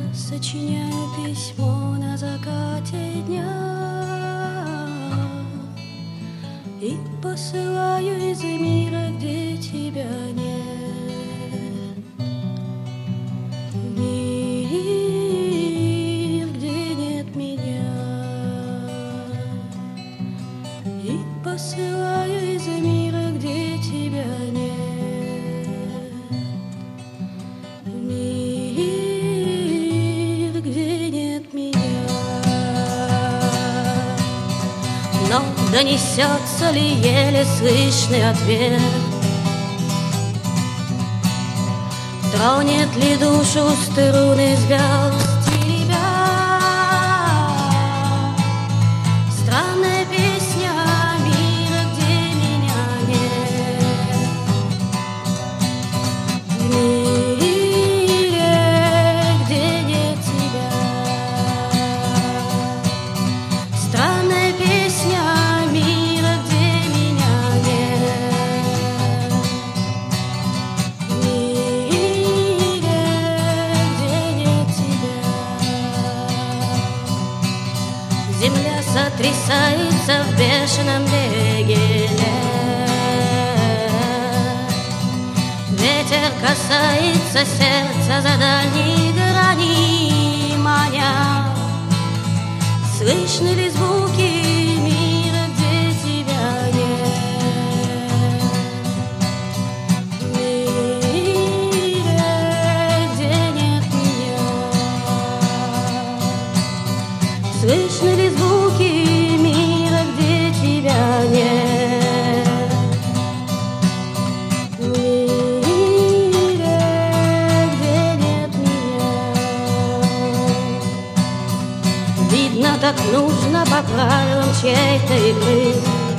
Сочиняю письмо на закате дня и посылаю из мира, где тебя нет. В мир, где нет меня, и посылаю из мира, где тебя нет. Но донесется ли еле слышный ответ? Тронет ли душу струны звезд тебя? Странная песня мира, где меня нет. В мире, где нет тебя. Странная песня мира, где меня нет. В мире, где нет тебя. Земля сотрясается в бешеном беге лет. Ветер касается сердца за дальней грани маня. Слышны ли звуки мира, где тебя нет? В мире, где нет меня. Слышны ли звуки мира, где тебя нет? В мире, где нет меня. Видно, так нужно по правилам чьей-то игры,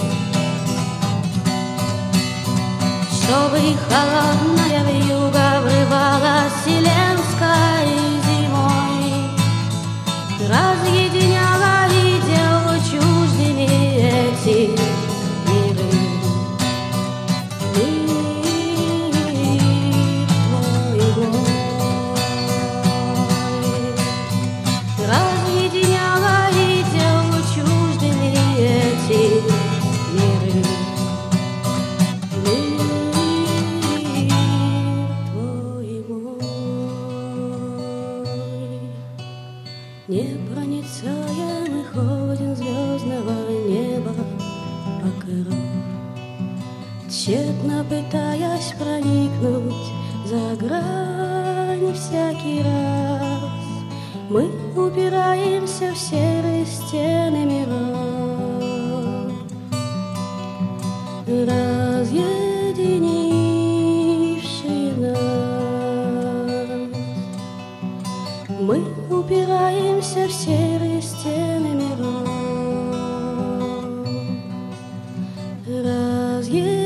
чтобы холодная вьюга врывалась вселенской зимой, разъединяла и делала чуждыми эти миры. Мир твой мой разъединяла и делала чуждыми эти миры. Мир твой мой непроницаемый ходин звездного неба покров, тщетно пытаясь проникнуть за грань всякий раз. Мы упираемся в серые стены миров, разъединившие нас. Мы упираемся в серые стены миров, разъединившие